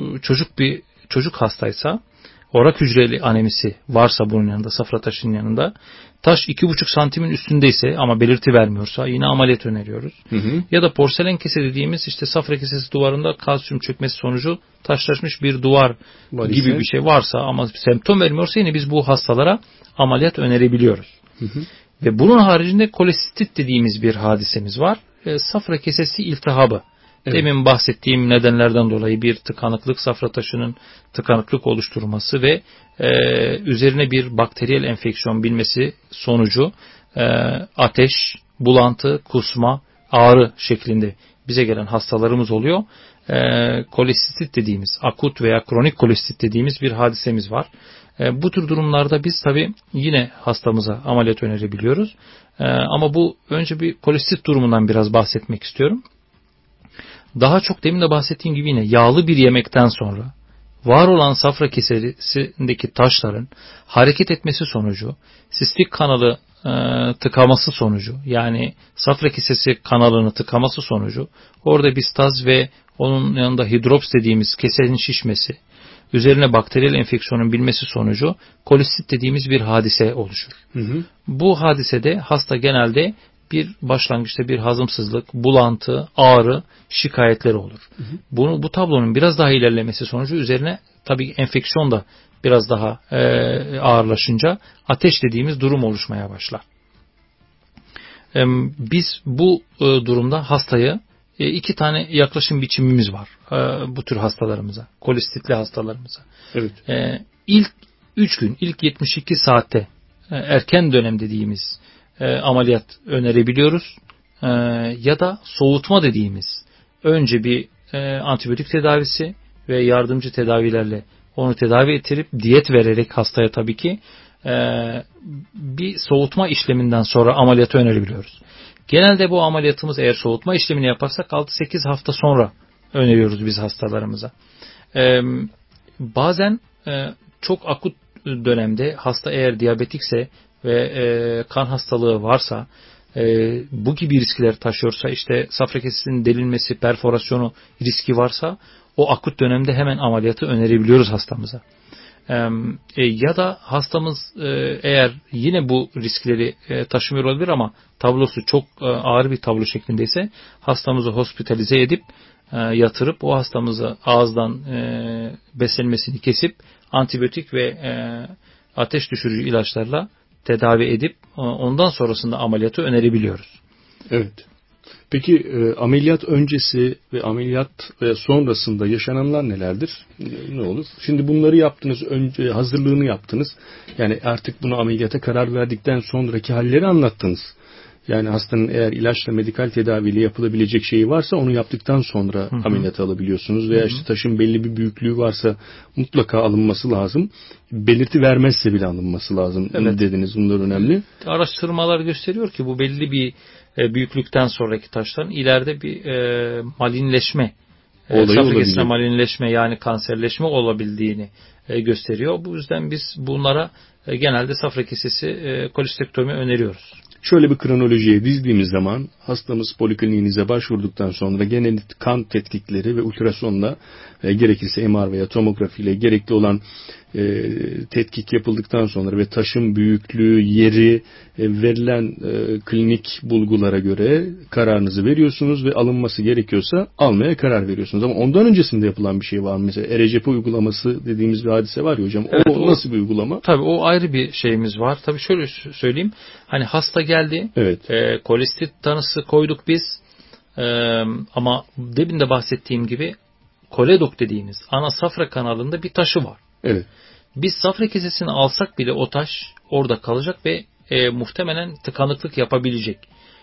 çocuk hastaysa, orak hücreli anemisi varsa bunun yanında, safra taşının yanında, taş 2,5 santimin üstündeyse ama belirti vermiyorsa yine ameliyat öneriyoruz. Hı hı. Ya da porselen kese dediğimiz, işte safra kesesi duvarında kalsiyum çökmesi sonucu taşlaşmış bir duvar gibi bir şey varsa ama semptom vermiyorsa yine biz bu hastalara ameliyat önerebiliyoruz. Hı hı. Ve bunun haricinde kolesistit dediğimiz bir hadisemiz var. Safra kesesi iltihabı. Evet. Demin bahsettiğim nedenlerden dolayı bir tıkanıklık, safra taşının tıkanıklık oluşturması ve üzerine bir bakteriyel enfeksiyon binmesi sonucu ateş, bulantı, kusma, ağrı şeklinde bize gelen hastalarımız oluyor. Kolesistit dediğimiz, akut veya kronik kolesistit dediğimiz bir hadisemiz var. Bu tür durumlarda biz tabii yine hastamıza ameliyat önerebiliyoruz. Ama bu, önce bir kolesistit durumundan biraz bahsetmek istiyorum. Daha çok demin de bahsettiğim gibi yine yağlı bir yemekten sonra var olan safra kesesindeki taşların hareket etmesi sonucu, sistik kanalı tıkaması sonucu, yani safra kesesi kanalını tıkaması sonucu orada bir staz ve onun yanında hidrops dediğimiz kesenin şişmesi, üzerine bakteriyel enfeksiyonun binmesi sonucu kolesistit dediğimiz bir hadise oluşur. Hı hı. Bu hadisede hasta genelde bir başlangıçta bir hazımsızlık, bulantı, ağrı şikayetleri olur. Hı hı. Bu tablonun biraz daha ilerlemesi sonucu üzerine tabii enfeksiyon da biraz daha ağırlaşınca ateş dediğimiz durum oluşmaya başlar. Biz bu durumda hastayı iki tane yaklaşım biçimimiz var bu tür hastalarımıza, kolesistitli hastalarımıza. Evet. İlk 3 gün, ilk 72 saatte erken dönem dediğimiz ameliyat önerebiliyoruz. Ya da soğutma dediğimiz, önce bir antibiyotik tedavisi ve yardımcı tedavilerle onu tedavi ettirip diyet vererek hastaya tabii ki bir soğutma işleminden sonra ameliyatı önerebiliyoruz. Genelde bu ameliyatımız, eğer soğutma işlemini yaparsak 6-8 hafta sonra öneriyoruz biz hastalarımıza. Bazen çok akut dönemde hasta eğer diyabetikse ve kan hastalığı varsa, bu gibi riskler taşıyorsa, işte safra kesesinin delinmesi, perforasyonu riski varsa, o akut dönemde hemen ameliyatı önerebiliyoruz hastamıza. Ya da hastamız eğer yine bu riskleri taşımıyor olabilir ama tablosu çok ağır bir tablo şeklindeyse, hastamızı hospitalize edip yatırıp o hastamızı ağızdan beslenmesini kesip antibiyotik ve ateş düşürücü ilaçlarla tedavi edip ondan sonrasında ameliyatı önerebiliyoruz. Evet. Peki ameliyat öncesi ve ameliyat sonrasında yaşananlar nelerdir? Ne olur? Şimdi bunları yaptınız, önce hazırlığını yaptınız. Yani artık bunu ameliyata karar verdikten sonraki halleri anlattınız. Yani hastanın eğer ilaçla, medikal tedaviyle yapılabilecek şeyi varsa onu yaptıktan sonra ameliyata alabiliyorsunuz. Veya işte taşın belli bir büyüklüğü varsa mutlaka alınması lazım. Belirti vermezse bile alınması lazım. Evet. Dediniz, bunlar önemli. Araştırmalar gösteriyor ki bu belli bir büyüklükten sonraki taşların ileride bir malinleşme, safra kesesi malinleşme yani kanserleşme olabildiğini gösteriyor. Bu yüzden biz bunlara genelde safra kesesi kolistektomi öneriyoruz. Şöyle bir kronolojiye dizdiğimiz zaman hastamız polikliniğinize başvurduktan sonra genel kan tetkikleri ve ultrasonla gerekirse MR veya tomografiyle gerekli olan tetkik yapıldıktan sonra ve taşın büyüklüğü, yeri, verilen klinik bulgulara göre kararınızı veriyorsunuz ve alınması gerekiyorsa almaya karar veriyorsunuz. Ama ondan öncesinde yapılan bir şey var mı? Mesela ERCP uygulaması dediğimiz bir hadise var ya hocam. Evet, o nasıl bir uygulama? Tabii o ayrı bir şeyimiz var. Tabii şöyle söyleyeyim. Hani hasta geldi. Evet. Kolistit tanısı koyduk biz. Ama demin de bahsettiğim gibi koledok dediğimiz ana safra kanalında bir taşı var. Evet. Biz safra kesesini alsak bile o taş orada kalacak ve muhtemelen tıkanıklık yapabilecek.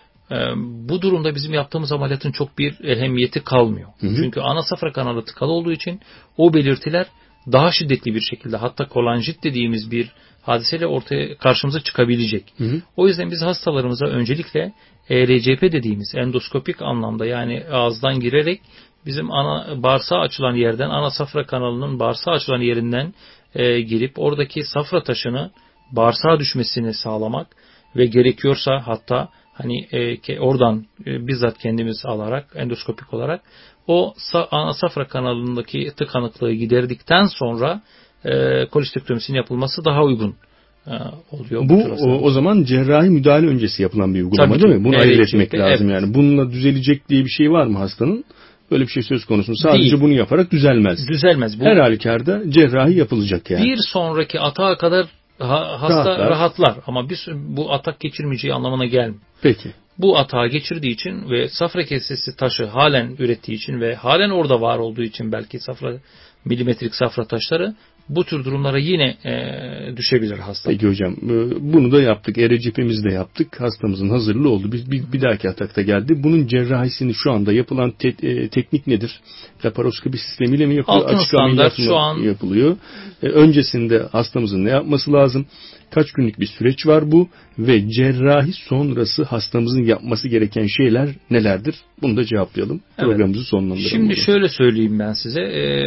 Bu durumda bizim yaptığımız ameliyatın çok bir ehemmiyeti kalmıyor. Çünkü ana safra kanalı tıkalı olduğu için o belirtiler daha şiddetli bir şekilde, hatta kolanjit dediğimiz bir hadiseyle ortaya karşımıza çıkabilecek. O yüzden biz hastalarımıza öncelikle ERCP dediğimiz endoskopik anlamda, yani ağızdan girerek bizim ana bağırsağı açılan yerden, ana safra kanalının bağırsağı açılan yerinden girip oradaki safra taşını bağırsağa düşmesini sağlamak ve gerekiyorsa hatta hani oradan bizzat kendimiz alarak endoskopik olarak o ana safra kanalındaki tıkanıklığı giderdikten sonra kolistektomisinin yapılması daha uygun oluyor. Bu o zaman cerrahi müdahale öncesi yapılan bir uygulama değil mi? Bunu ayırt etmek lazım yani. Bununla düzelecek diye bir şey var mı hastanın? Böyle bir şey söz konusu. Sadece değil. Bunu yaparak düzelmez. Düzelmez. Her halükarda cerrahi yapılacak yani. Bir sonraki atağa kadar hasta rahatlar. Ama bu atak geçirmeyeceği anlamına gelmiyor. Peki. Bu atağı geçirdiği için ve safra kesesi taşı halen ürettiği için ve halen orada var olduğu için belki milimetrik safra taşları bu tür durumlara yine düşebilir hasta. Peki hocam, bunu da yaptık. ERCP'mizi de yaptık. Hastamızın hazırlığı oldu. Bir dahaki atakta geldi. Bunun cerrahisini şu anda yapılan teknik nedir? Laparoskopi sistemiyle mi yapılıyor? Altın açık ameliyat mı yapılıyor? Öncesinde hastamızın ne yapması lazım? Kaç günlük bir süreç var bu? Ve cerrahi sonrası hastamızın yapması gereken şeyler nelerdir? Bunu da cevaplayalım. Evet. Programımızı sonlandıralım. Şimdi burada şöyle söyleyeyim ben size.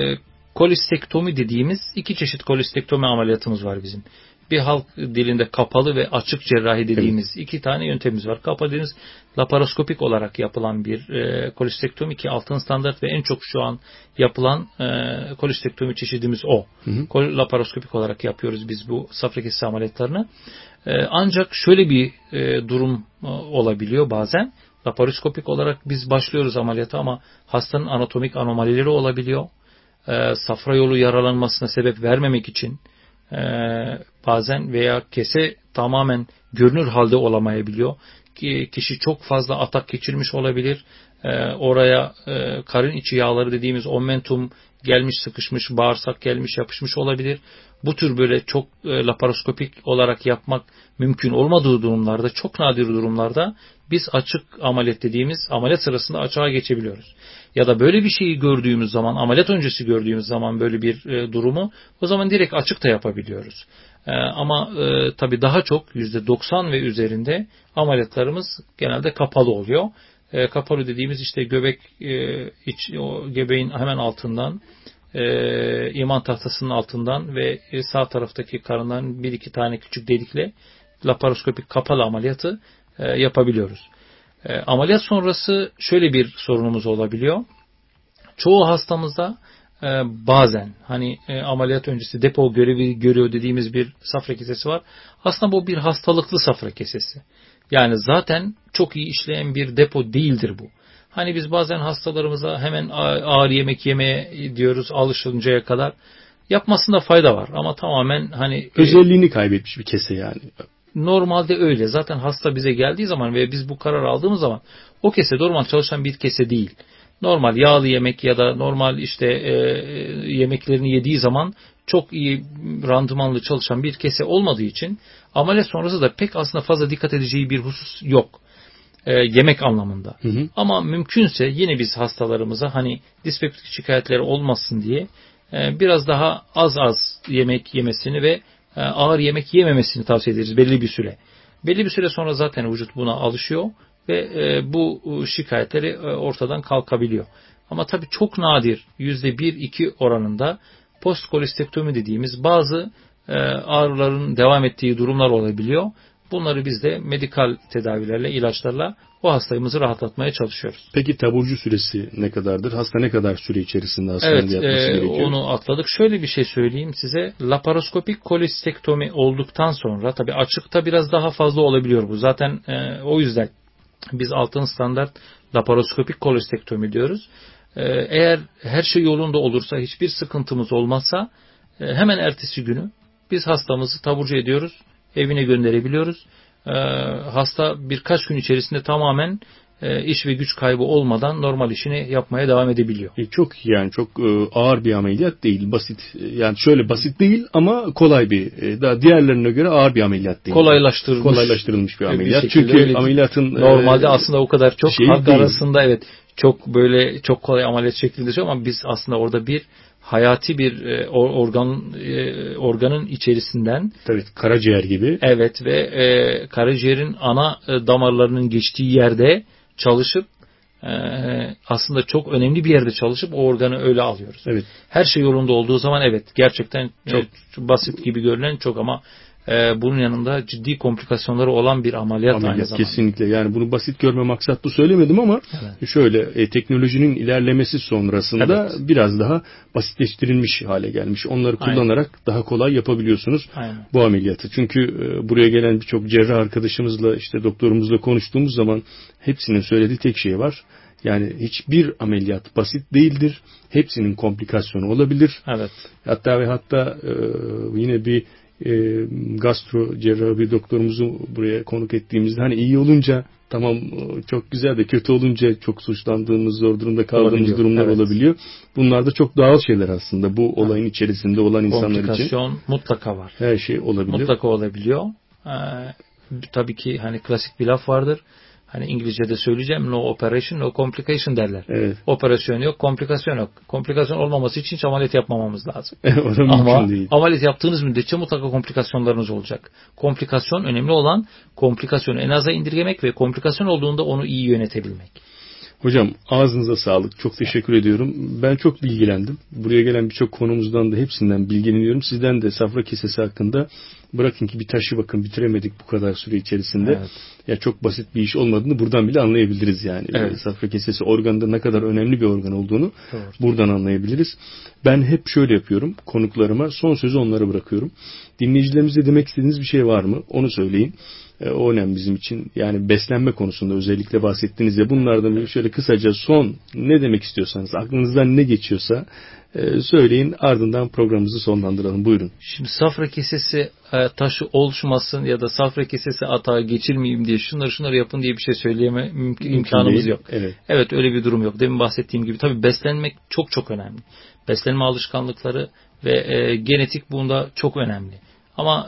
Kolistektomi dediğimiz iki çeşit kolistektomi ameliyatımız var bizim. Bir halk dilinde kapalı ve açık cerrahi dediğimiz iki tane yöntemimiz var. Kapalı dediğimiz laparoskopik olarak yapılan bir kolistektomi ki altın standart ve en çok şu an yapılan kolistektomi çeşidimiz o. Laparoskopik olarak yapıyoruz biz bu safra kesesi ameliyatlarını. Ancak şöyle bir durum olabiliyor bazen. Laparoskopik olarak biz başlıyoruz ameliyata ama hastanın anatomik anomalileri olabiliyor. Safra yolu yaralanmasına sebep vermemek için bazen veya kese tamamen görünür halde olamayabiliyor. Kişi çok fazla atak geçirmiş olabilir. Oraya karın içi yağları dediğimiz omentum gelmiş, sıkışmış, bağırsak gelmiş, yapışmış olabilir. Bu tür böyle çok laparoskopik olarak yapmak mümkün olmadığı durumlarda, çok nadir durumlarda biz açık ameliyat dediğimiz ameliyat sırasında açığa geçebiliyoruz. Ya da böyle bir şeyi gördüğümüz zaman, ameliyat öncesi gördüğümüz zaman böyle bir durumu, o zaman direkt açık da yapabiliyoruz. Ama tabii daha çok %90 ve üzerinde ameliyatlarımız genelde kapalı oluyor. Kapalı dediğimiz işte göbek göbeğin hemen altından, iman tahtasının altından ve sağ taraftaki karından bir iki tane küçük delikle laparoskopik kapalı ameliyatı yapabiliyoruz. Ameliyat sonrası şöyle bir sorunumuz olabiliyor. Çoğu hastamızda bazen hani ameliyat öncesi depo görevi görüyor dediğimiz bir safra kesesi var. Aslında bu bir hastalıklı safra kesesi. Yani zaten çok iyi işleyen bir depo değildir bu. Hani biz bazen hastalarımıza hemen ağır yemek yemeye diyoruz alışıncaya kadar. Yapmasında fayda var ama tamamen hani özelliğini kaybetmiş bir kese yani. Normalde öyle. Zaten hasta bize geldiği zaman ve biz bu karar aldığımız zaman o kese normal çalışan bir kese değil. Normal yağlı yemek ya da normal işte yemeklerini yediği zaman çok iyi randımanlı çalışan bir kese olmadığı için ameliyat sonrası da pek aslında fazla dikkat edeceği bir husus yok. Yemek anlamında. Hı hı. Ama mümkünse yine biz hastalarımıza hani dispeptik şikayetleri olmasın diye biraz daha az yemek yemesini ve ağır yemek yememesini tavsiye ederiz belli bir süre. Belli bir süre sonra zaten vücut buna alışıyor ve bu şikayetleri ortadan kalkabiliyor. Ama tabii çok nadir %1-2 oranında postkolestektomi dediğimiz bazı ağrıların devam ettiği durumlar olabiliyor. Bunları biz de medikal tedavilerle, ilaçlarla o hastamızı rahatlatmaya çalışıyoruz. Peki taburcu süresi ne kadardır? Hasta ne kadar süre içerisinde hastanede yatması gerekiyor? Evet, onu atladık. Şöyle bir şey söyleyeyim size. Laparoskopik kolestektomi olduktan sonra, tabii açıkta biraz daha fazla olabiliyor bu. Zaten o yüzden biz altın standart laparoskopik kolestektomi diyoruz. Eğer her şey yolunda olursa, hiçbir sıkıntımız olmazsa hemen ertesi günü biz hastamızı taburcu ediyoruz. Evine gönderebiliyoruz. Hasta birkaç gün içerisinde tamamen iş ve güç kaybı olmadan normal işini yapmaya devam edebiliyor. Çok yani çok ağır bir ameliyat değil, basit. Yani şöyle basit değil ama kolay bir. Daha diğerlerine göre ağır bir ameliyat değil. Kolaylaştırılmış bir ameliyat. Çünkü ameliyatın normalde aslında o kadar çok halk değil. Arasında evet çok böyle çok kolay ameliyat şeklinde ama biz aslında orada bir hayati bir organın içerisinden. Tabii karaciğer gibi. Evet ve karaciğerin ana damarlarının geçtiği yerde çalışıp aslında çok önemli bir yerde çalışıp o organı öyle alıyoruz. Evet. Her şey yolunda olduğu zaman evet gerçekten çok basit gibi görünen çok ama bunun yanında ciddi komplikasyonları olan bir ameliyat aynı zamanda. Kesinlikle. Yani bunu basit görme maksatlı söylemedim ama evet. Şöyle teknolojinin ilerlemesi sonrasında evet. Biraz daha basitleştirilmiş hale gelmiş. Onları kullanarak daha kolay yapabiliyorsunuz bu ameliyatı. Çünkü buraya gelen birçok cerrah arkadaşımızla işte doktorumuzla konuştuğumuz zaman hepsinin söylediği tek şey var. Yani hiçbir ameliyat basit değildir. Hepsinin komplikasyonu olabilir. Evet. Hatta yine bir gastro cerrahı bir doktorumuzu buraya konuk ettiğimizde hani iyi olunca tamam çok güzel de kötü olunca çok suçlandığımız zor durumda kaldığımız durumlar olabiliyor. Bunlar da çok doğal şeyler aslında bu olayın içerisinde olan insanlar için. Komplikasyon mutlaka var. Her şey olabiliyor. Mutlaka olabiliyor. Tabii ki hani klasik bir laf vardır. Hani İngilizce'de söyleyeceğim no operation no complication derler. Evet. Operasyon yok, komplikasyon yok. Komplikasyon olmaması için hiç ameliyat yapmamamız lazım. Ama ameliyat yaptığınız müddetçe mutlaka komplikasyonlarınız olacak. Komplikasyon önemli olan komplikasyonu en aza indirgemek ve komplikasyon olduğunda onu iyi yönetebilmek. Hocam ağzınıza sağlık. Çok teşekkür ediyorum. Ben çok bilgilendim. Buraya gelen birçok konumuzdan da hepsinden bilgileniyorum. Sizden de safra kesesi hakkında bırakın ki bir taşı bakın bitiremedik bu kadar süre içerisinde. Evet. Ya çok basit bir iş olmadığını buradan bile anlayabiliriz yani. Evet. Safra kesesi organında ne kadar önemli bir organ olduğunu buradan anlayabiliriz. Ben hep şöyle yapıyorum. Konuklarıma son sözü onlara bırakıyorum. Dinleyicilerimize demek istediğiniz bir şey var mı? Onu söyleyin. O önemli bizim için. Yani beslenme konusunda özellikle bahsettiniz ya bunlardan şöyle kısaca son ne demek istiyorsanız aklınızdan ne geçiyorsa söyleyin ardından programımızı sonlandıralım. Buyurun. Şimdi safra kesesi taşı oluşmasın ya da safra kesesi atağı geçirmeyeyim diye şunları yapın diye bir şey söyleyeme imkanımız yok. Evet öyle bir durum yok. Demin bahsettiğim gibi tabii beslenmek çok çok önemli. Beslenme alışkanlıkları ve genetik bunda çok önemli. Ama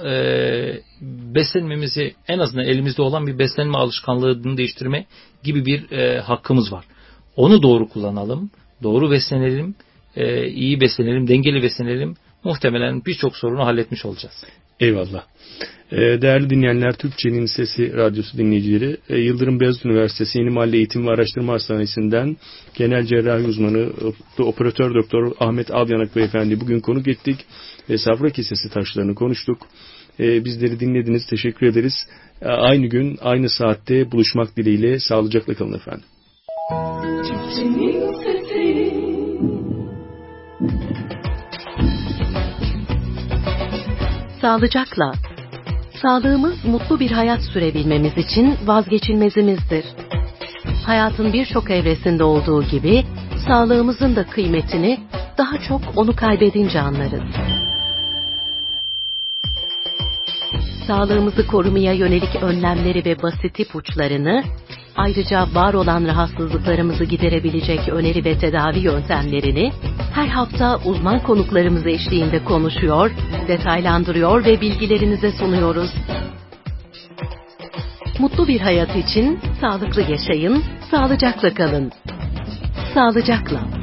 beslenmemizi en azından elimizde olan bir beslenme alışkanlığını değiştirme gibi bir hakkımız var. Onu doğru kullanalım, doğru beslenelim, iyi beslenelim, dengeli beslenelim. Muhtemelen birçok sorunu halletmiş olacağız. Eyvallah. Değerli dinleyenler, Türkçenin Sesi Radyosu dinleyicileri, Yıldırım Beyazıt Üniversitesi Yeni Mahalle Eğitim ve Araştırma Hastanesi'nden genel cerrahi uzmanı operatör doktor Ahmet Alyanak Beyefendi bugün konuk ettik ve safra kesesi taşlarını konuştuk. Bizleri dinlediniz, teşekkür ederiz. Aynı gün, aynı saatte buluşmak dileğiyle sağlıcakla kalın efendim. Türkçenin Sesi. Sağlıcakla. Sağlığımız mutlu bir hayat sürebilmemiz için vazgeçilmezimizdir. hayatın birçok evresinde olduğu gibi sağlığımızın da kıymetini daha çok onu kaybedince anlarız. Sağlığımızı korumaya yönelik önlemleri ve basit ipuçlarını, ayrıca var olan rahatsızlıklarımızı giderebilecek öneri ve tedavi yöntemlerini her hafta uzman konuklarımız eşliğinde konuşuyor, detaylandırıyor ve bilgilerinize sunuyoruz. Mutlu bir hayat için sağlıklı yaşayın, sağlıcakla kalın. Sağlıcakla.